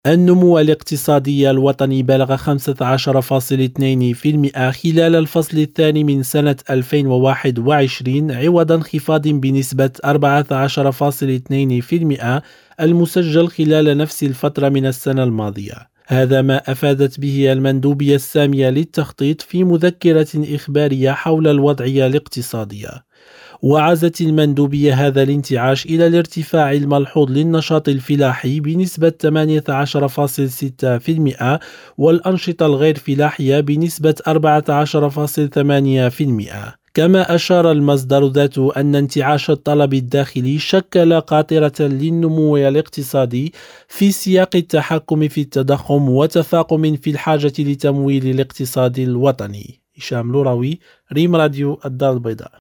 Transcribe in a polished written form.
النمو الاقتصادي الوطني بلغ 15.2% خلال الفصل الثاني من سنة 2021 عوض انخفاض بنسبة 14.2% المسجل خلال نفس الفترة من السنة الماضية. هذا ما أفادت به المندوبية السامية للتخطيط في مذكرة إخبارية حول الوضعية الاقتصادية. وعزت المندوبية هذا الانتعاش إلى الارتفاع الملحوظ للنشاط الفلاحي بنسبة 18.6% والأنشطة الغير فلاحية بنسبة 14.8%. كما أشار المصدر ذاته أن انتعاش الطلب الداخلي شكل قاطرة للنمو الاقتصادي في سياق التحكم في التضخم وتفاقم في الحاجة لتمويل الاقتصاد الوطني. هشام لوراوي، ريم راديو الدار البيضاء.